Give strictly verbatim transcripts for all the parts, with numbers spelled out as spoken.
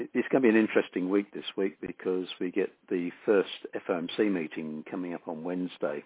It's going to be an interesting week this week because we get the first F O M C meeting coming up on Wednesday.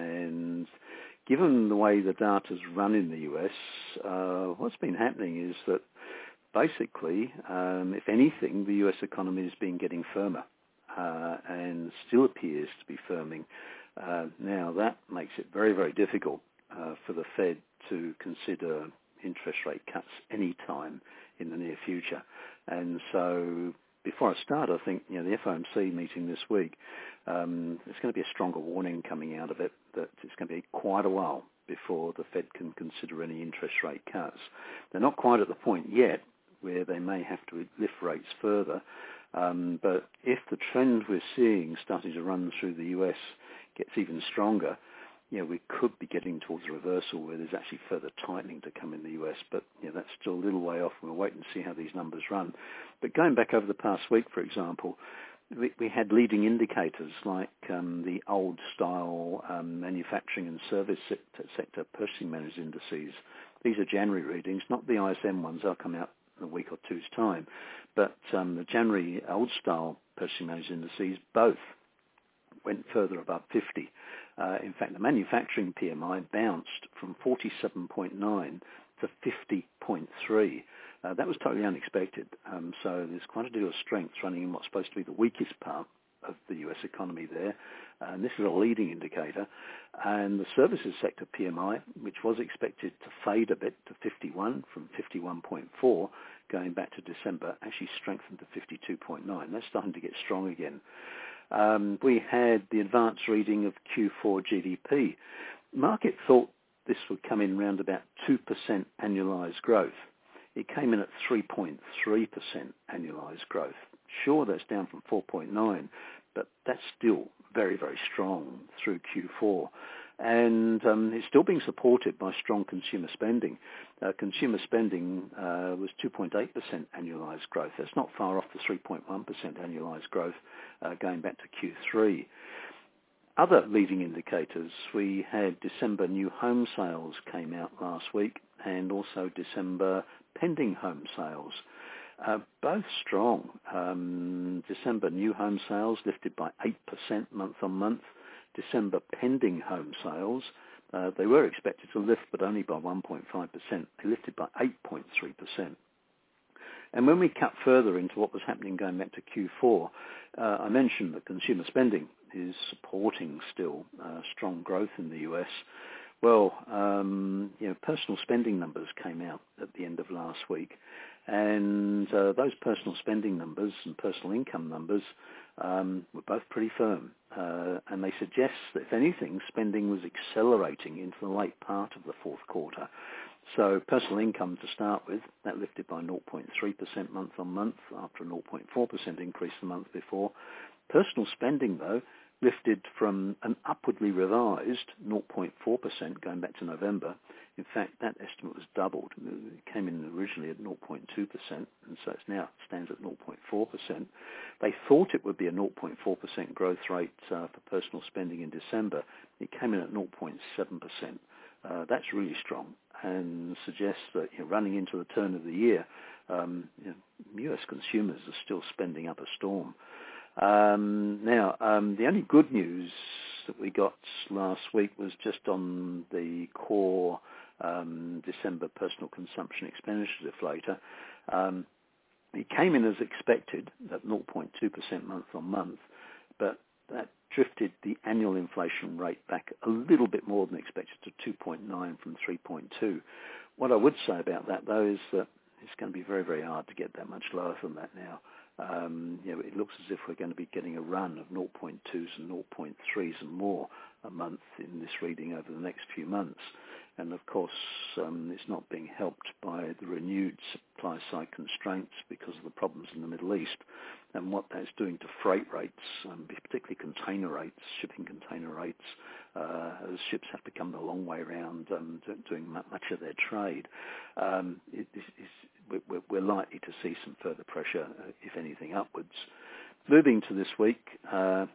And given the way the data's run in the U S, uh, what's been happening is that basically, um, if anything, the U S economy has been getting firmer uh, and still appears to be firming. Uh, now, that makes it very, very difficult uh, for the Fed to consider interest rate cuts any time in the near future. And so before I start, I think, you know, the F O M C meeting this week, um, there's going to be a stronger warning coming out of it that it's going to be quite a while before the Fed can consider any interest rate cuts. They're not quite at the point yet where they may have to lift rates further, um, but if the trend we're seeing starting to run through the U S gets even stronger, you know, we could be getting towards a reversal where there's actually further tightening to come in the U S, but you know, that's still a little way off. We'll wait and see how these numbers run. But going back over the past week, for example, we, we had leading indicators like um, the old-style um, manufacturing and service sector, sector purchasing managers indices. These are January readings, not the I S M ones. They'll come out in a week or two's time. But um, the January old-style purchasing managers indices both went further above fifty. Uh, in fact, the manufacturing P M I bounced from forty-seven point nine to fifty point three. Uh, that was totally unexpected. Um, so there's quite a deal of strength running in what's supposed to be the weakest part of the U S economy there. Uh, and this is a leading indicator. And the services sector P M I, which was expected to fade a bit to fifty-one from fifty-one point four, going back to December, actually strengthened to fifty-two point nine. That's starting to get strong again. Um, we had the advanced reading of Q four G D P. Market thought this would come in around about two percent annualized growth. It came in at three point three percent annualized growth. Sure, that's down from four point nine, but that's still very, very strong through Q four. And um, it's still being supported by strong consumer spending. Uh, consumer spending uh, was two point eight percent annualized growth. That's not far off the three point one percent annualized growth uh, going back to Q three. Other leading indicators, we had December new home sales came out last week and also December pending home sales. Uh, both strong. Um, December new home sales lifted by eight percent month on month. December pending home sales, uh, they were expected to lift, but only by one point five percent. They lifted by eight point three percent. And when we cut further into what was happening going back to Q four, uh, I mentioned that consumer spending is supporting still uh, strong growth in the U S. Well, um, you know, personal spending numbers came out at the end of last week, and uh, those personal spending numbers and personal income numbers um, were both pretty firm, uh, and they suggest that, if anything, spending was accelerating into the late part of the fourth quarter. So personal income to start with, that lifted by zero point three percent month on month after a zero point four percent increase the month before. Personal spending, though, lifted from an upwardly revised zero point four percent going back to November. In fact, that estimate was doubled. It came in originally at zero point two percent, and so it now stands at zero point four percent. They thought it would be a zero point four percent growth rate uh, for personal spending in December. It came in at zero point seven percent. Uh, that's really strong and suggests that, you know, running into the turn of the year, um, you know, U S consumers are still spending up a storm. Um, now, um, the only good news that we got last week was just on the core um, December personal consumption expenditure deflator. Um, it came in as expected at zero point two percent month on month, but that drifted the annual inflation rate back a little bit more than expected to two point nine from three point two. What I would say about that, though, is that it's going to be very, very hard to get that much lower than that now. Um, you know, it looks as if we're going to be getting a run of zero point twos and zero point threes and more a month in this reading over the next few months. And of course, um, it's not being helped by the renewed supply side constraints because of the problems in the Middle East and what that's doing to freight rates, um, particularly container rates, shipping container rates, uh, as ships have to come the long way around um, doing much of their trade. Um, it, it's, we're, we're likely to see some further pressure, uh, if anything, upwards. Moving to this week, uh,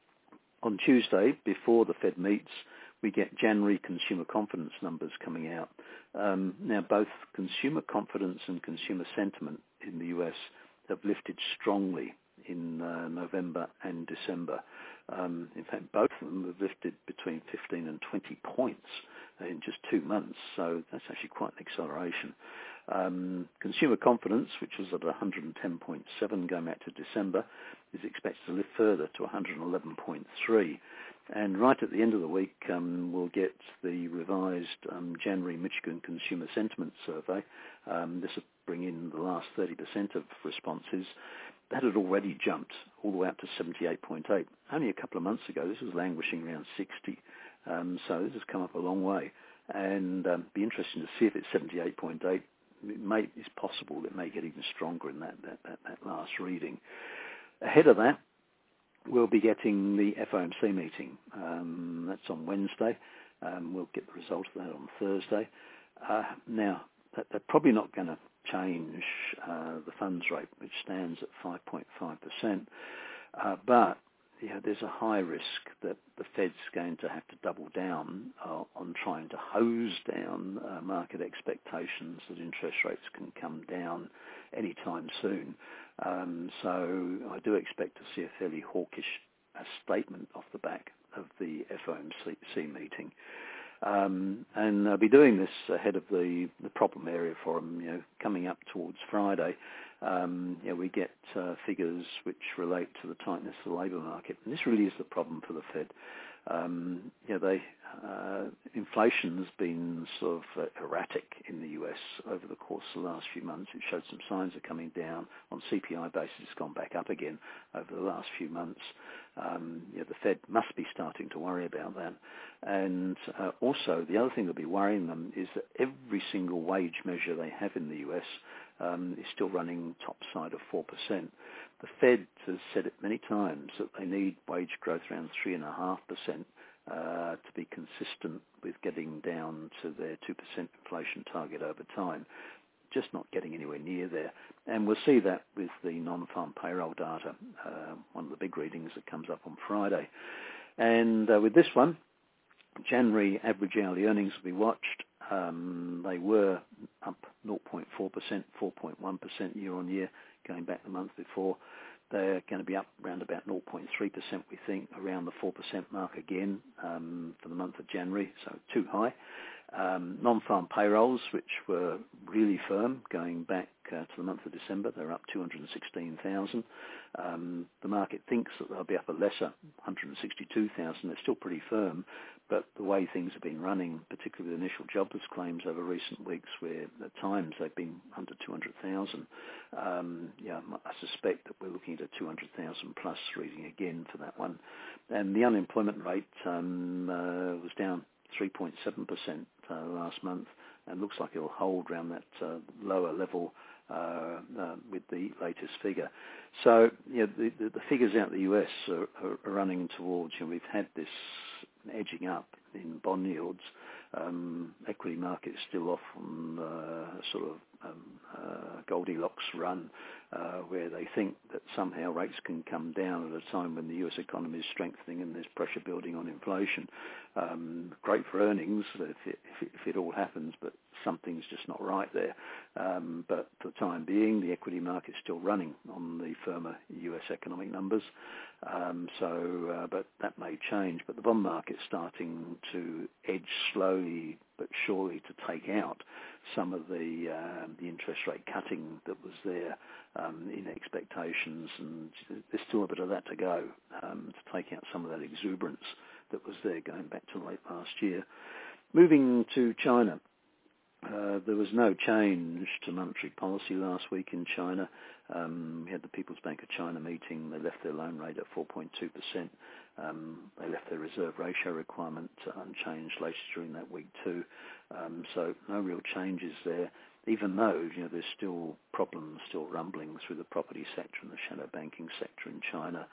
on Tuesday, before the Fed meets, we get January consumer confidence numbers coming out. Um, now, both consumer confidence and consumer sentiment in the U S have lifted strongly in uh, November and December. Um, in fact, both of them have lifted between fifteen and twenty points in just two months, so that's actually quite an acceleration. Um, consumer confidence, which was at one hundred ten point seven going back to December, is expected to lift further to one hundred eleven point three. And right at the end of the week, um, we'll get the revised um, January Michigan Consumer Sentiment Survey. Um, this will bring in the last thirty percent of responses. That had already jumped all the way up to seventy-eight point eight. Only a couple of months ago, this was languishing around sixty. Um, so this has come up a long way. And um, be interesting to see if it's seventy-eight point eight. It may, it's possible it may get even stronger in that, that, that, that last reading. Ahead of that, we'll be getting the F O M C meeting. Um, that's on Wednesday. Um, we'll get the result of that on Thursday. Uh, now, that, they're probably not going to change uh, the funds rate, which stands at five point five percent. Uh, but yeah, there's a high risk that the Fed's going to have to double down uh, on trying to hose down uh, market expectations that interest rates can come down anytime soon. Um, so I do expect to see a fairly hawkish uh, statement off the back of the F O M C meeting. Um, and I'll be doing this ahead of the, the problem area forum, you know, coming up towards Friday. Um, you know, we get uh, figures which relate to the tightness of the labour market. And this really is the problem for the Fed. Um, you know, they, uh, inflation's been sort of uh, erratic in the U S over the course of the last few months. It showed some signs of coming down. On C P I basis, it's gone back up again over the last few months. Um, you know, the Fed must be starting to worry about that. And uh, also, the other thing that'll be worrying them is that every single wage measure they have in the U S um, is still running top side of four percent. The Fed has said it many times that they need wage growth around three point five percent uh, to be consistent with getting down to their two percent inflation target over time. Just not getting anywhere near there. And we'll see that with the non-farm payroll data, uh, one of the big readings that comes up on Friday. And uh, with this one, January average hourly earnings will be watched. Um, they were up zero point four percent, four point one percent year on year, going back the month before. They're going to be up around about zero point three percent, we think, around the four percent mark again um, for the month of January, so too high. Um, non-farm payrolls, which were really firm going back uh, to the month of December, they're up two hundred sixteen thousand. Um, the market thinks that they'll be up a lesser one hundred sixty-two thousand. They're still pretty firm, but the way things have been running, particularly the initial jobless claims over recent weeks, where at times they've been under two hundred thousand, um, yeah, I suspect that we're looking at a two hundred thousand plus reading again for that one. And the unemployment rate um, uh, was down three point seven percent uh, last month, and looks like it'll hold around that uh, lower level uh, uh, with the latest figure. So, you know, the, the, the figures out in the U S are, are, are running towards, you know, we've had this edging up in bond yields. Um, equity market is still off on uh, sort of um, uh, Goldilocks run, uh, where they think that somehow rates can come down at a time when the U S economy is strengthening and there's pressure building on inflation. Um, great for earnings if it, if, it, if it all happens, but something's just not right there. Um, but for the time being, the equity market's still running on the firmer U S economic numbers. Um, so, uh, but that may change. But the bond market's starting to edge slowly but surely to take out some of the uh, the interest rate cutting that was there um, in expectations, and there's still a bit of that to go um, to take out some of that exuberance that was there going back to late last year. Moving to China. Uh, there was no change to monetary policy last week in China. Um, we had the People's Bank of China meeting. They left their loan rate at four point two percent. Um, they left their reserve ratio requirement unchanged later during that week too. Um, so no real changes there, even though, you know, there's still problems still rumbling through the property sector and the shadow banking sector in China,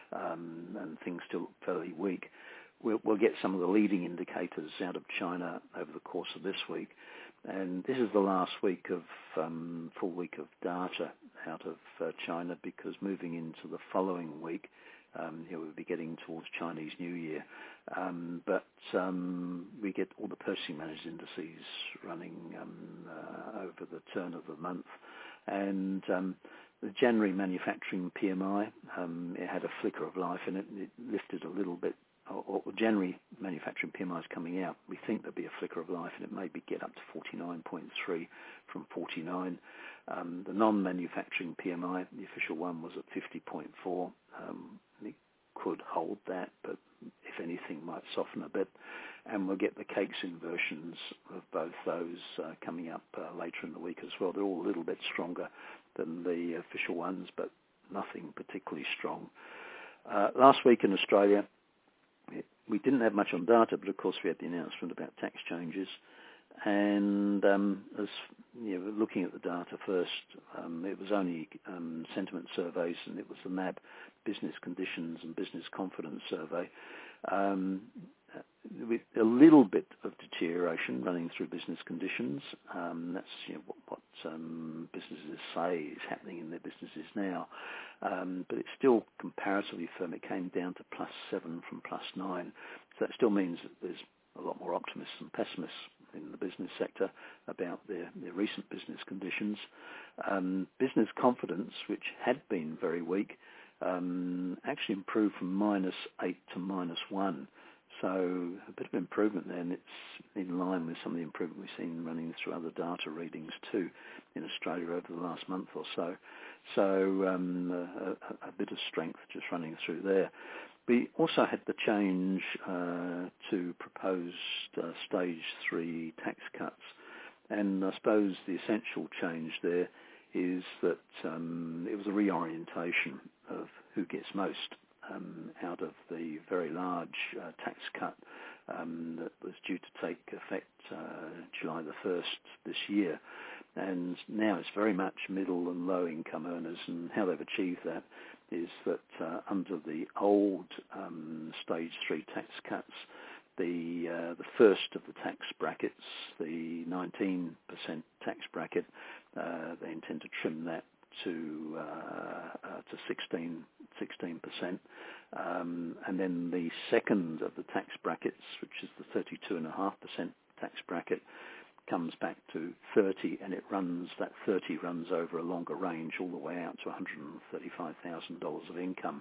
um, and things still fairly weak. We'll, we'll get some of the leading indicators out of China over the course of this week. And this is the last week of, um, full week of data out of uh, China, because moving into the following week, um, you know, we'll be getting towards Chinese New Year. Um, but um, we get all the purchasing managers indices running um, uh, over the turn of the month. And um, the January manufacturing P M I, um, it had a flicker of life in it. It lifted a little bit. Or, or January manufacturing P M I is coming out. We think there'll be a flicker of life, and it may be get up to forty-nine point three from forty-nine. Um, the non-manufacturing P M I, the official one, was at fifty point four. Um, it could hold that, but if anything, might soften a bit. And we'll get the CAKES inversions of both those uh, coming up uh, later in the week as well. They're all a little bit stronger than the official ones, but nothing particularly strong. Uh, last week in Australia, we didn't have much on data, but of course we had the announcement about tax changes. And um, as you know, looking at the data first, um, it was only um, sentiment surveys, and it was the N A B Business Conditions and Business Confidence Survey. Um, with a little bit of deterioration running through business conditions. Um, that's you know, what, what um, businesses say is happening in their businesses now. Um, but it's still comparatively firm. It came down to plus seven from plus nine. So that still means that there's a lot more optimists and pessimists in the business sector about their, their recent business conditions. Um, business confidence, which had been very weak, um, actually improved from minus eight to minus one. So a bit of improvement there, and it's in line with some of the improvement we've seen running through other data readings too in Australia over the last month or so. So um, a, a bit of strength just running through there. We also had the change uh, to proposed uh, stage three tax cuts, and I suppose the essential change there is that um, it was a reorientation of who gets most um, out of the very large uh, tax cut um, that was due to take effect uh, July the first this year. And now it's very much middle and low income earners, and how they've achieved that is that uh, under the old um, stage three tax cuts, the uh, the first of the tax brackets, the nineteen percent tax bracket, uh, they intend to trim that to uh, uh, to sixteen percent, um, and then the second of the tax brackets, which is the thirty-two point five percent tax bracket, comes back to thirty, and it runs, that thirty runs over a longer range all the way out to one hundred thirty-five thousand dollars of income.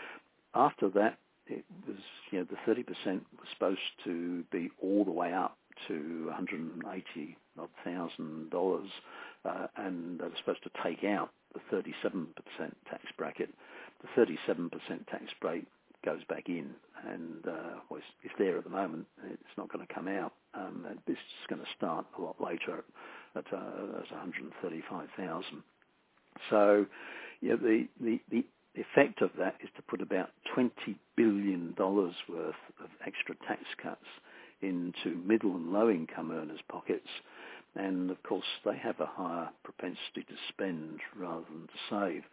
After that, it was, you know, the thirty percent was supposed to be all the way up to one hundred eighty odd thousand dollars, uh, and they were supposed to take out the thirty-seven percent tax bracket. The thirty-seven percent tax rate goes back in, and uh, well, it's, it's there at the moment. It's not going to come out. Um, this is going to start a lot later at, uh, at one hundred thirty-five thousand. So, you know, the, the the effect of that is to put about twenty billion dollars worth of extra tax cuts into middle and low income earners' pockets. And of course, they have a higher propensity to spend rather than to save.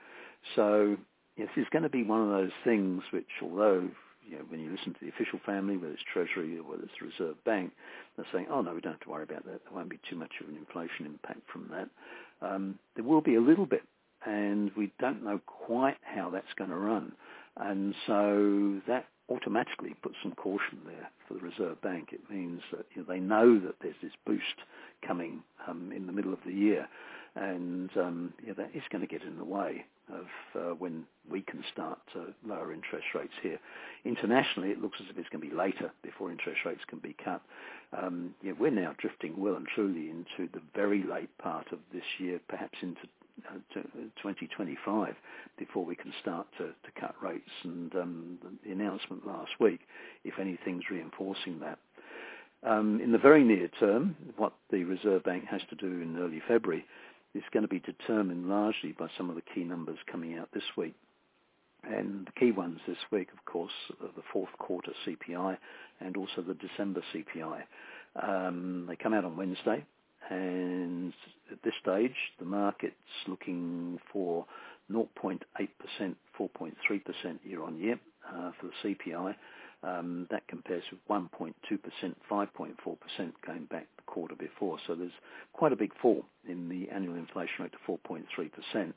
So yes, it's going to be one of those things which, although, you know, when you listen to the official family, whether it's Treasury or whether it's the Reserve Bank, they're saying, oh no, we don't have to worry about that. There won't be too much of an inflation impact from that. Um, there will be a little bit, and we don't know quite how that's going to run. And so that automatically puts some caution there for the Reserve Bank. It means that, you know, they know that there's this boost coming um, in the middle of the year, and um, yeah, that is going to get in the way of uh, when we can start to lower interest rates here. Internationally, it looks as if it's going to be later before interest rates can be cut. Um, yeah, we're now drifting well and truly into the very late part of this year, perhaps into uh, twenty twenty-five, before we can start to, to cut rates. And um, the announcement last week, if anything's reinforcing that. Um, in the very near term, what the Reserve Bank has to do in early February is going to be determined largely by some of the key numbers coming out this week. And the key ones this week, of course, are the fourth quarter C P I and also the December C P I. Um, they come out on Wednesday, and at this stage, the market's looking for zero point eight percent, four point three percent year on year uh, for the C P I. Um, that compares with one point two percent, five point four percent going back the quarter before. So there's quite a big fall in the annual inflation rate to four point three percent.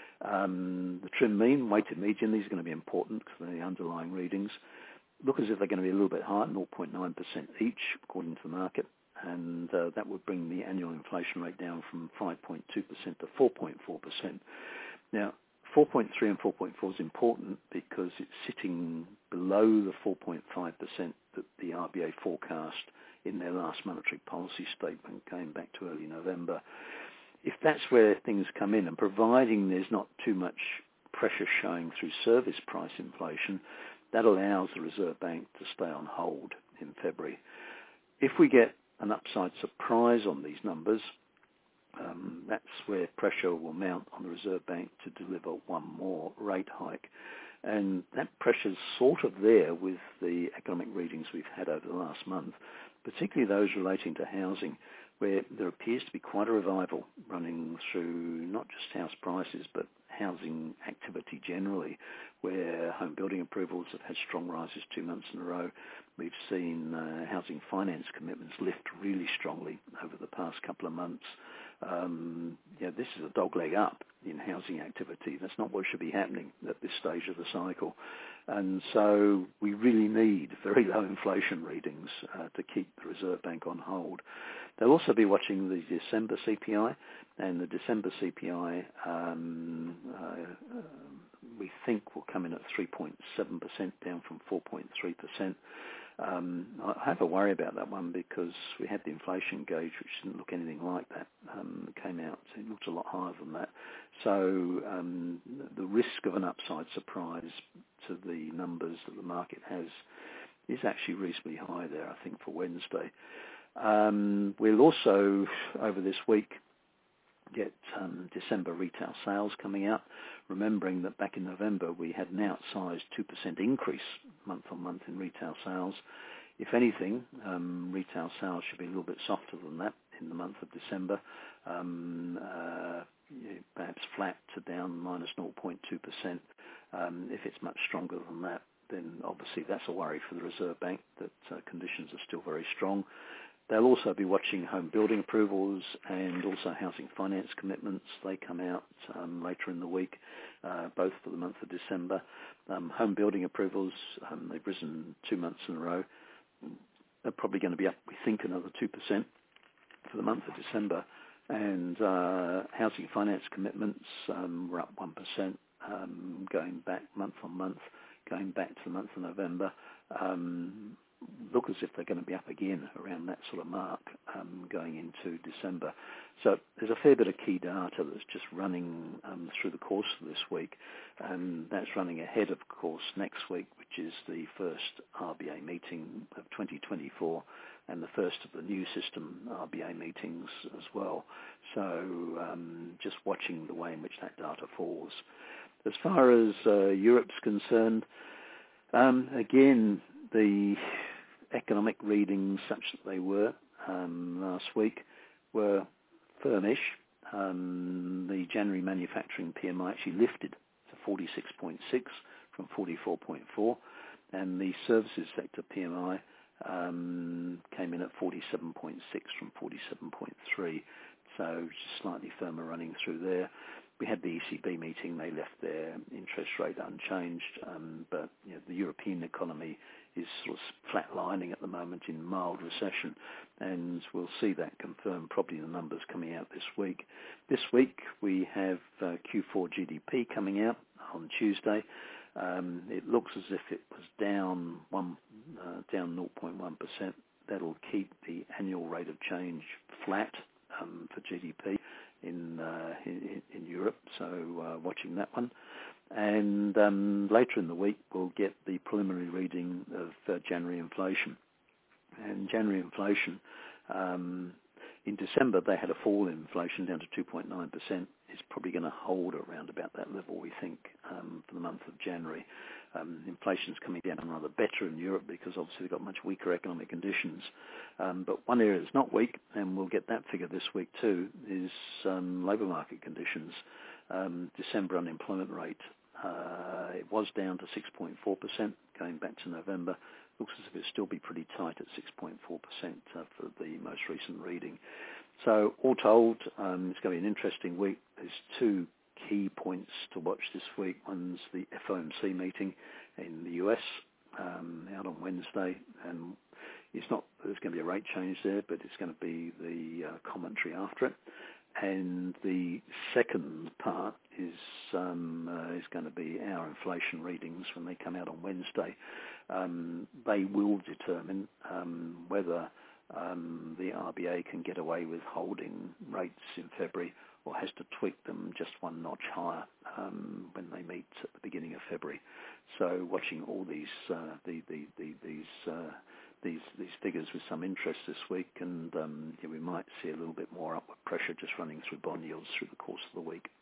Um, the trim mean, weighted median, these are going to be important because they're the underlying readings. Look as if they're going to be a little bit higher, zero point nine percent each, according to the market. And uh, that would bring the annual inflation rate down from five point two percent to four point four percent. Now, four point three and four point four is important because it's sitting below the four point five percent that the R B A forecast in their last monetary policy statement going back to early November. If that's where things come in, and providing there's not too much pressure showing through service price inflation, that allows the Reserve Bank to stay on hold in February. If we get an upside surprise on these numbers, um, that's where pressure will mount on the Reserve Bank to deliver one more rate hike. And that pressure's sort of there with the economic readings we've had over the last month, particularly those relating to housing, where there appears to be quite a revival running through not just house prices, but housing activity generally, where home building approvals have had strong rises two months in a row. We've seen uh, housing finance commitments lift really strongly over the past couple of months. Um, yeah, this is a dogleg up in housing activity. That's not what should be happening at this stage of the cycle. And so we really need very low inflation readings uh, to keep the Reserve Bank on hold. They'll also be watching the December C P I, and the December C P I um, uh, uh, we think will come in at three point seven percent, down from four point three percent. Um, I have a worry about that one because we had the inflation gauge, which didn't look anything like that. Um, it came out, it looked a lot higher than that. So um, the risk of an upside surprise to the numbers that the market has is actually reasonably high there, I think, for Wednesday. Um, we'll also, over this week, get um, December retail sales coming out, remembering that back in November we had an outsized two percent increase month on month in retail sales. If anything, um, retail sales should be a little bit softer than that in the month of December, um, uh, perhaps flat to down minus zero point two percent. Um, if it's much stronger than that, then obviously that's a worry for the Reserve Bank that uh, conditions are still very strong. They'll also be watching home building approvals and also housing finance commitments. They come out um, later in the week, uh, both for the month of December. Um, home building approvals, um, they've risen two months in a row. They're probably going to be up, we think, another two percent for the month of December. And uh, housing finance commitments um, were up one percent um, going back month on month, going back to the month of November. Um, look as if they're going to be up again around that sort of mark um, going into December. So there's a fair bit of key data that's just running um, through the course of this week, and that's running ahead, of course, next week, which is the first R B A meeting of twenty twenty-four and the first of the new system R B A meetings as well. So um, just watching the way in which that data falls. As far as uh, Europe's concerned, um, again, the economic readings, such that they were um, last week, were firmish. Um, the January manufacturing P M I actually lifted to forty-six point six from forty-four point four, and the services sector P M I um, came in at forty-seven point six from forty-seven point three, so just slightly firmer running through there. We had the E C B meeting. They left their interest rate unchanged, um, but you know, the European economy is sort of flatlining at the moment in mild recession, and we'll see that confirmed probably in the numbers coming out this week. This week we have uh, Q four G D P coming out on Tuesday. Um, it looks as if it was down one, uh, down zero point one percent. That'll keep the annual rate of change flat um, for G D P in, uh, in in Europe. So uh, watching that one. And um, later in the week, we'll get the preliminary reading of uh, January inflation. And January inflation, um, in December, they had a fall in inflation down to two point nine percent. It's probably going to hold around about that level, we think, um, for the month of January. Um, inflation's coming down rather better in Europe because obviously they've got much weaker economic conditions. Um, but one area that's not weak, and we'll get that figure this week too, is um, labour market conditions. Um, December unemployment rate. Uh, it was down to six point four percent going back to November. Looks as if it'll still be pretty tight at six point four percent uh, for the most recent reading. So all told, um, it's going to be an interesting week. There's two key points to watch this week. One's the F O M C meeting in the U S um, out on Wednesday, and it's not there's going to be a rate change there, but it's going to be the uh, commentary after it. and the second part is um, uh, is going to be our inflation readings when they come out on Wednesday. Um, they will determine um, whether um, the R B A can get away with holding rates in February or has to tweak them just one notch higher um, when they meet at the beginning of February. So watching all these uh, the, the, the, these uh, these these figures with some interest this week, and um, yeah, we might see a little bit more upward pressure just running through bond yields through the course of the week.